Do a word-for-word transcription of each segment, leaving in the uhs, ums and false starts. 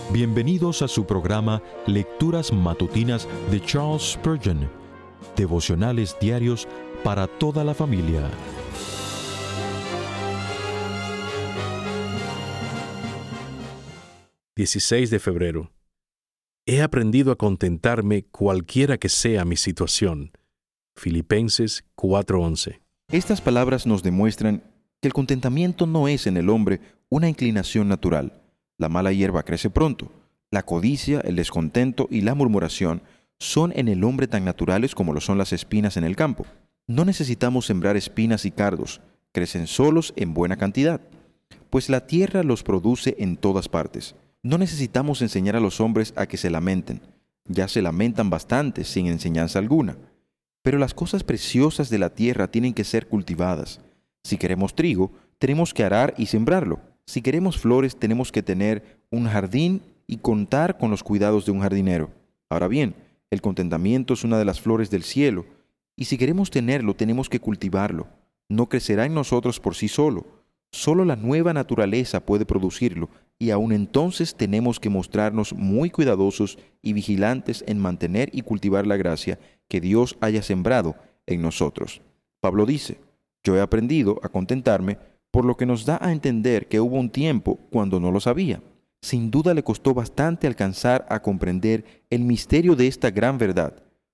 Bienvenidos a su programa Lecturas Matutinas de Charles Spurgeon, devocionales diarios para toda la familia. dieciséis de febrero. He aprendido a contentarme cualquiera que sea mi situación. Filipenses cuatro once. Estas palabras nos demuestran que el contentamiento no es en el hombre una inclinación natural. La mala hierba crece pronto. La codicia, el descontento y la murmuración son en el hombre tan naturales como lo son las espinas en el campo. No necesitamos sembrar espinas y cardos, crecen solos en buena cantidad, pues la tierra los produce en todas partes. No necesitamos enseñar a los hombres a que se lamenten, ya se lamentan bastante sin enseñanza alguna. Pero las cosas preciosas de la tierra tienen que ser cultivadas. Si queremos trigo, tenemos que arar y sembrarlo. Si queremos flores, tenemos que tener un jardín y contar con los cuidados de un jardinero. Ahora bien, el contentamiento es una de las flores del cielo, y si queremos tenerlo, tenemos que cultivarlo. No crecerá en nosotros por sí solo. Solo la nueva naturaleza puede producirlo, y aún entonces tenemos que mostrarnos muy cuidadosos y vigilantes en mantener y cultivar la gracia que Dios haya sembrado en nosotros. Pablo dice: yo he aprendido a contentarme, por lo que nos da a entender que hubo un tiempo cuando no lo sabía. Sin duda le costó bastante alcanzar a comprender el misterio de esta gran verdad.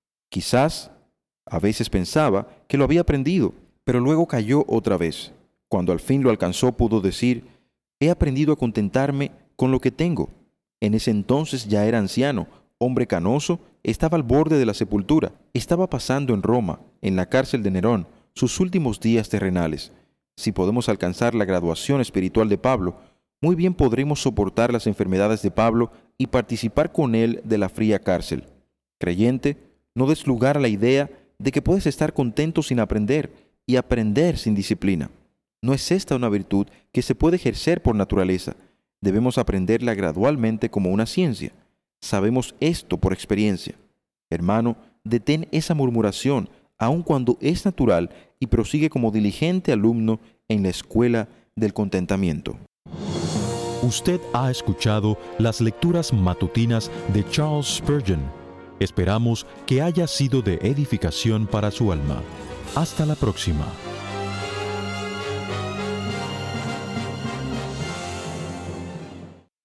Quizás a veces pensaba que lo había aprendido, pero luego cayó otra vez. Cuando al fin lo alcanzó, pudo decir: he aprendido a contentarme con lo que tengo. En ese entonces ya era anciano, hombre canoso, estaba al borde de la sepultura. Estaba pasando en Roma, en la cárcel de Nerón, sus últimos días terrenales. Si podemos alcanzar la graduación espiritual de Pablo, muy bien podremos soportar las enfermedades de Pablo y participar con él de la fría cárcel. Creyente, no des lugar a la idea de que puedes estar contento sin aprender y aprender sin disciplina. No es esta una virtud que se puede ejercer por naturaleza. Debemos aprenderla gradualmente como una ciencia. Sabemos esto por experiencia. Hermano, detén esa murmuración, aun cuando es natural, y prosigue como diligente alumno en la escuela del contentamiento. Usted ha escuchado las lecturas matutinas de Charles Spurgeon. Esperamos que haya sido de edificación para su alma. Hasta la próxima.